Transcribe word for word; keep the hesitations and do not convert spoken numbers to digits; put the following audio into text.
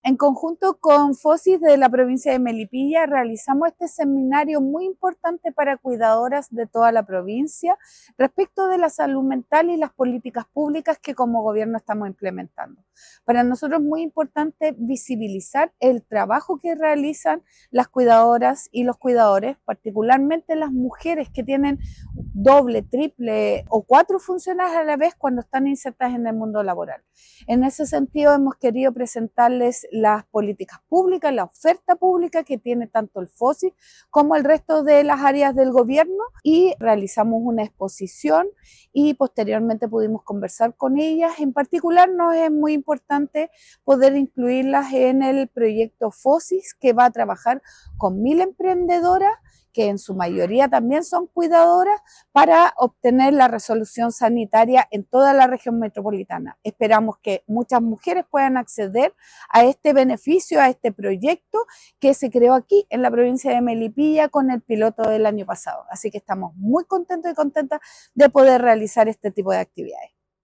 En conjunto con FOSIS de la provincia de Melipilla realizamos este seminario muy importante para cuidadoras de toda la provincia respecto de la salud mental y las políticas públicas que como gobierno estamos implementando. Para nosotros es muy importante visibilizar el trabajo que realizan las cuidadoras y los cuidadores, particularmente las mujeres que tienen doble, triple o cuatro funciones a la vez cuando están insertas en el mundo laboral. En ese sentido hemos querido presentarles las políticas públicas, la oferta pública que tiene tanto el FOSIS como el resto de las áreas del gobierno y realizamos una exposición y posteriormente pudimos conversar con ellas. En particular nos es muy importante poder incluirlas en el proyecto FOSIS que va a trabajar con mil emprendedoras que en su mayoría también son cuidadoras, para obtener la resolución sanitaria en toda la región metropolitana. Esperamos que muchas mujeres puedan acceder a este beneficio, a este proyecto que se creó aquí en la provincia de Melipilla con el piloto del año pasado. Así que estamos muy contentos y contentas de poder realizar este tipo de actividades.